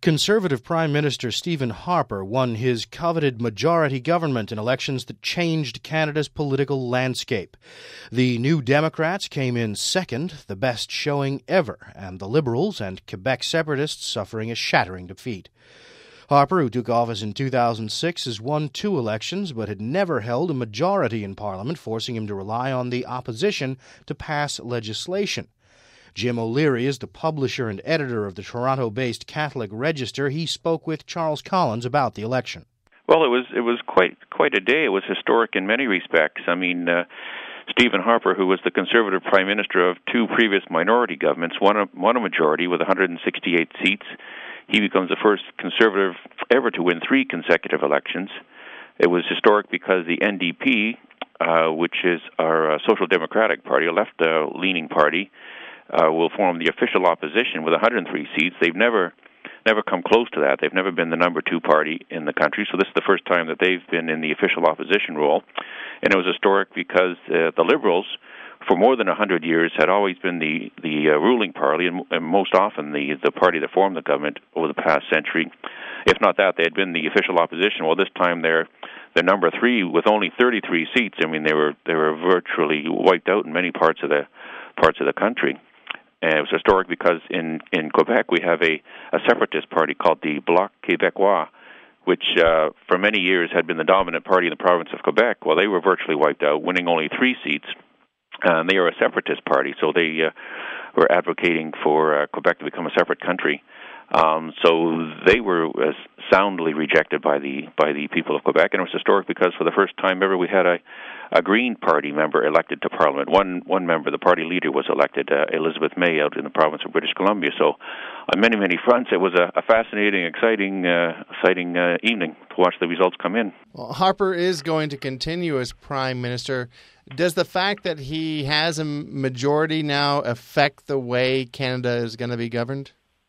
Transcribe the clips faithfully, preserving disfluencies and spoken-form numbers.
Conservative Prime Minister Stephen Harper won his coveted majority government in elections that changed Canada's political landscape. The New Democrats came in second, the best showing ever, and the Liberals and Quebec separatists suffering a shattering defeat. Harper, who took office in two thousand six, has won two elections but had never held a majority in Parliament, forcing him to rely on the opposition to pass legislation. Jim O'Leary is the publisher and editor of the Toronto-based Catholic Register. He spoke with Charles Collins about the election. Well, it was it was quite quite a day. It was historic in many respects. I mean, uh, Stephen Harper, who was the Conservative Prime Minister of two previous minority governments, won a, won a majority with one hundred sixty-eight seats. He becomes the first Conservative ever to win three consecutive elections. It was historic because the N D P, uh, which is our uh, Social Democratic Party, a left-leaning uh, party, Uh, will form the official opposition with one hundred three seats. They've never never come close to that. They've never been the number two party in the country, so this is the first time that they've been in the official opposition role. And it was historic because uh, the Liberals, for more than one hundred years, had always been the, the uh, ruling party, and, and most often the, the party that formed the government over the past century. If not that, they had been the official opposition. Well, this time they're they're number three with only thirty-three seats. I mean, they were they were virtually wiped out in many parts of the parts of the country. And it was historic because in, in Quebec we have a, a separatist party called the Bloc Québécois, which uh, for many years had been the dominant party in the province of Quebec. Well, they were virtually wiped out, winning only three seats. Uh, and they are a separatist party, so they uh, were advocating for uh, Quebec to become a separate country. Um, so they were uh, soundly rejected by the by the people of Quebec, and it was historic because for the first time ever we had a, a Green Party member elected to Parliament. One one member, the party leader, was elected, uh, Elizabeth May, out in the province of British Columbia. So on many, many fronts, it was a, a fascinating, exciting, uh, exciting uh, evening to watch the results come in. Well, Harper is going to continue as Prime Minister. Does the fact that he has a majority now affect the way Canada is going to be governed?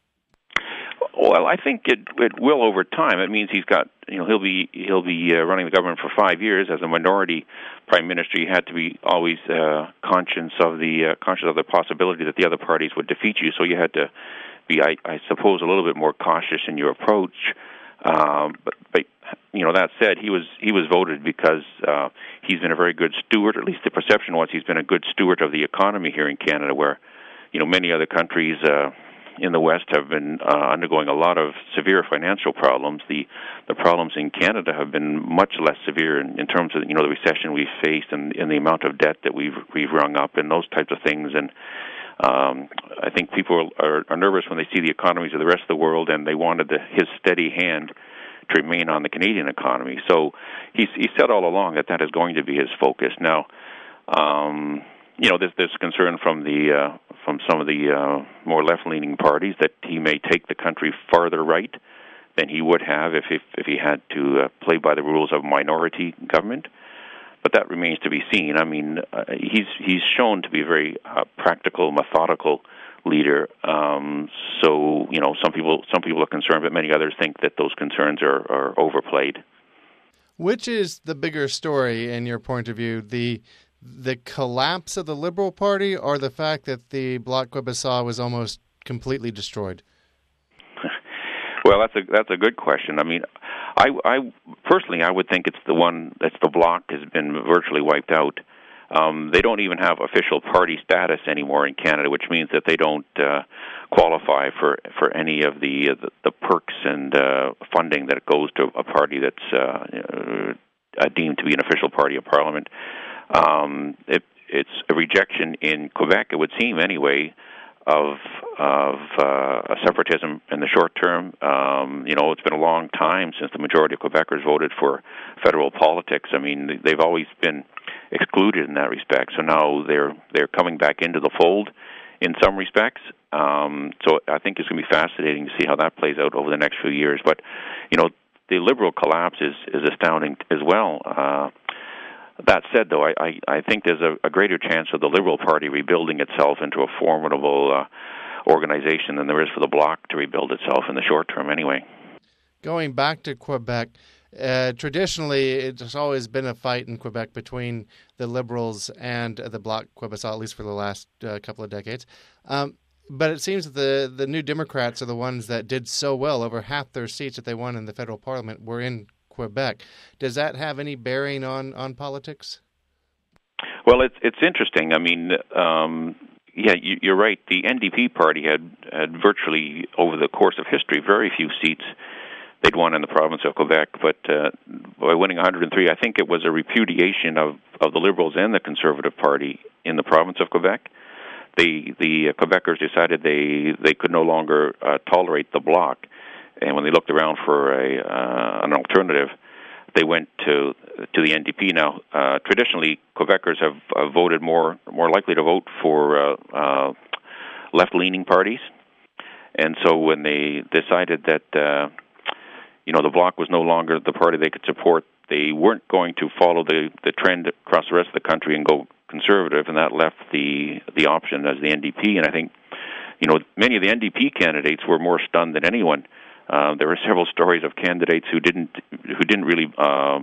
Well, I think it it will over time. It means he's got, you know, he'll be he'll be uh, running the government for five years as a minority prime minister. You had to be always uh, conscious of the uh, conscious of the possibility that the other parties would defeat you. So you had to be, I, I suppose, a little bit more cautious in your approach. Um, but, but you know, that said, he was he was voted because uh, he's been a very good steward. Or at least the perception was he's been a good steward of the economy here in Canada, where, you know, many other countries Uh, in the West have been uh, undergoing a lot of severe financial problems. The the problems in Canada have been much less severe in, in terms of, you know, the recession we've faced and, and the amount of debt that we've we've rung up and those types of things. And um, I think people are, are nervous when they see the economies of the rest of the world, and they wanted the, his steady hand to remain on the Canadian economy. So he's he said all along that that is going to be his focus. Now, um, you know, there's, there's concern from the uh, from some of the uh, more left-leaning parties that he may take the country farther right than he would have if if, if he had to uh, play by the rules of minority government. But that remains to be seen. I mean, uh, he's he's shown to be a very uh, practical, methodical leader. Um, so, you know, some people some people are concerned, but many others think that those concerns are, are overplayed. Which is the bigger story in your point of view? The the collapse of the Liberal Party, or the fact that the Bloc Québécois was almost completely destroyed? Well, that's a that's a good question. I mean, I, I personally I would think it's the one that's the Bloc has been virtually wiped out. Um, they don't even have official party status anymore in Canada, which means that they don't uh, qualify for for any of the the, the perks and uh, funding that goes to a party that's uh, uh, deemed to be an official party of Parliament. Um, it, it's a rejection in Quebec, it would seem anyway, of of uh, separatism in the short term. Um, you know, it's been a long time since the majority of Quebecers voted for federal politics. I mean, they've always been excluded in that respect. So now they're they're coming back into the fold in some respects. Um, so I think it's going to be fascinating to see how that plays out over the next few years. But, you know, the Liberal collapse is, is astounding as well. Uh, That said, though, I, I, I think there's a, a greater chance of the Liberal Party rebuilding itself into a formidable uh, organization than there is for the Bloc to rebuild itself in the short term anyway. Going back to Quebec, uh, traditionally it's always been a fight in Quebec between the Liberals and the Bloc Québécois, at least for the last uh, couple of decades. Um, But it seems that the, the New Democrats are the ones that did so well. Over half their seats that they won in the federal parliament were in Quebec. Does that have any bearing on, on politics? Well, it's it's interesting. I mean, um, yeah, you, you're right. The N D P party had, had virtually, over the course of history, very few seats they'd won in the province of Quebec. But uh, by winning one hundred three, I think it was a repudiation of, of the Liberals and the Conservative Party in the province of Quebec. The the Quebecers decided they they could no longer uh, tolerate the Bloc, and when they looked around for a uh, an alternative, they went to to the N D P. Now, uh, traditionally, Quebecers have uh, voted more more likely to vote for uh, uh, left-leaning parties, and so when they decided that uh, you know the Bloc was no longer the party they could support, they weren't going to follow the the trend across the rest of the country and go Conservative, and that left the the option as the N D P. And I think you know many of the N D P candidates were more stunned than anyone. Uh, there were several stories of candidates who didn't who didn't really uh,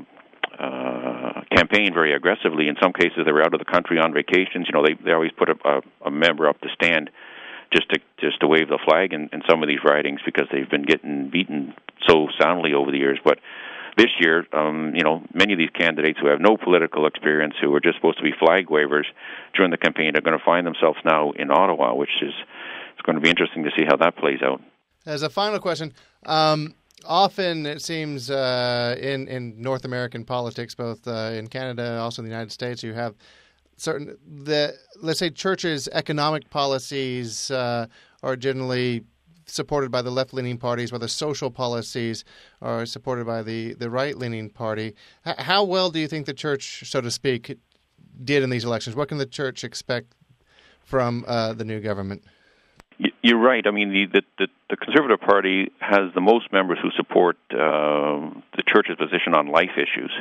uh, campaign very aggressively. In some cases, they were out of the country on vacations. You know, they they always put a, a, a member up to stand just to just to wave the flag in, in some of these ridings because they've been getting beaten so soundly over the years. But this year, um, you know, many of these candidates who have no political experience, who are just supposed to be flag wavers during the campaign, are going to find themselves now in Ottawa, which is it's going to be interesting to see how that plays out. As a final question, um, often it seems uh, in in North American politics, both uh, in Canada, also in the United States, you have certain the let's say churches' economic policies uh, are generally supported by the left-leaning parties, while the social policies are supported by the, the right-leaning party. H- how well do you think the church, so to speak, did in these elections? What can the church expect from uh, the new government? You're right. I mean, the, the, the Conservative Party has the most members who support uh, the church's position on life issues.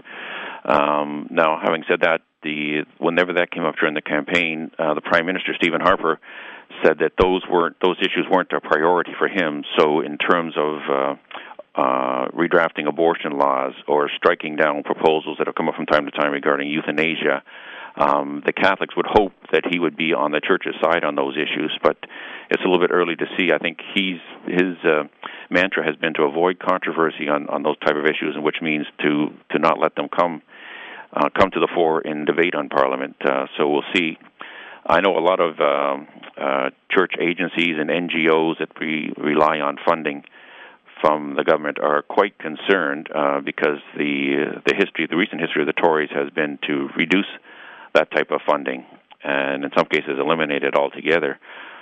Um, now, having said that, the whenever that came up during the campaign, uh, the Prime Minister, Stephen Harper, said that those weren't those issues weren't a priority for him. So, in terms of uh, uh, redrafting abortion laws or striking down proposals that have come up from time to time regarding euthanasia, um, the Catholics would hope that he would be on the church's side on those issues. But it's a little bit early to see. I think he's his uh, mantra has been to avoid controversy on, on those type of issues, and which means to to not let them come uh, come to the fore in debate on Parliament. Uh, so we'll see. I know a lot of um, uh, church agencies and N G Os that re- rely on funding from the government are quite concerned uh, because the the history, the recent history of the Tories has been to reduce that type of funding, and in some cases eliminate it altogether.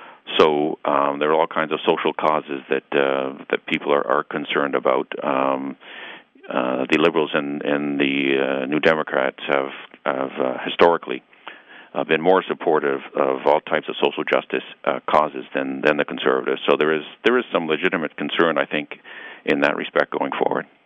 So um, there are all kinds of social causes that uh, that people are, are concerned about. Um, uh, the Liberals and, and the uh, New Democrats have have uh, historically Uh, been more supportive of all types of social justice uh, causes than, than the Conservatives. So there is there is some legitimate concern, I think, in that respect going forward.